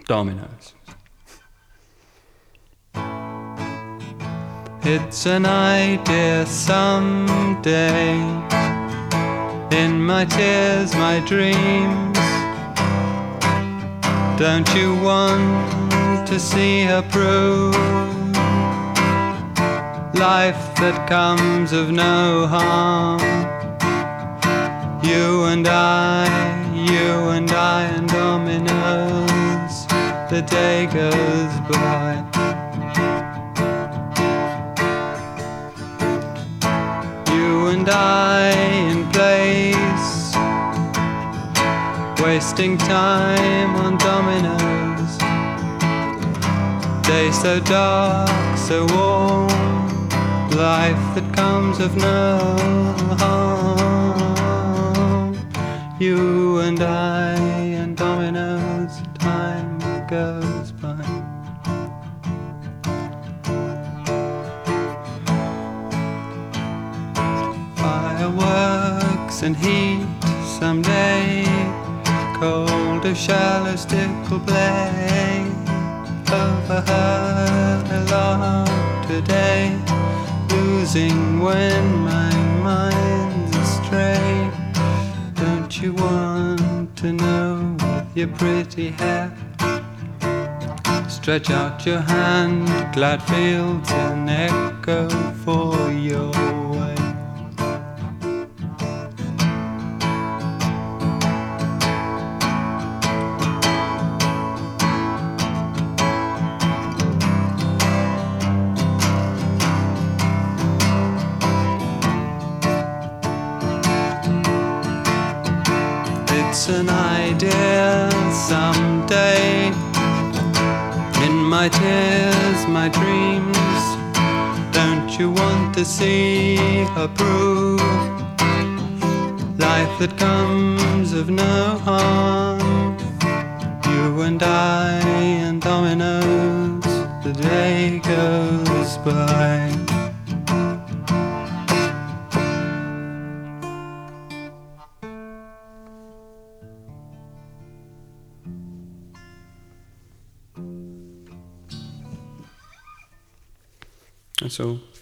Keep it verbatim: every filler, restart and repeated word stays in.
Dominoes. It's an idea someday, in my tears, my dreams. Don't you want to see her prove life that comes of no harm? You and I, you and I and dominoes, the day goes by. You and I in place, wasting time on dominoes. Day so dark, so warm, life that comes of no harm. You and I and dominoes, time goes by. Fireworks and heat someday, cold as shallow stickle blade. Overheard a lot today, losing when my mind's astray. Don't you want to know with your pretty hair? Stretch out your hand, glad fields an echo for your way. It's an idea someday, in my tears, my dreams. Don't you want to see her prove life that comes of no harm? You and I and dominoes, the day goes by. That's all.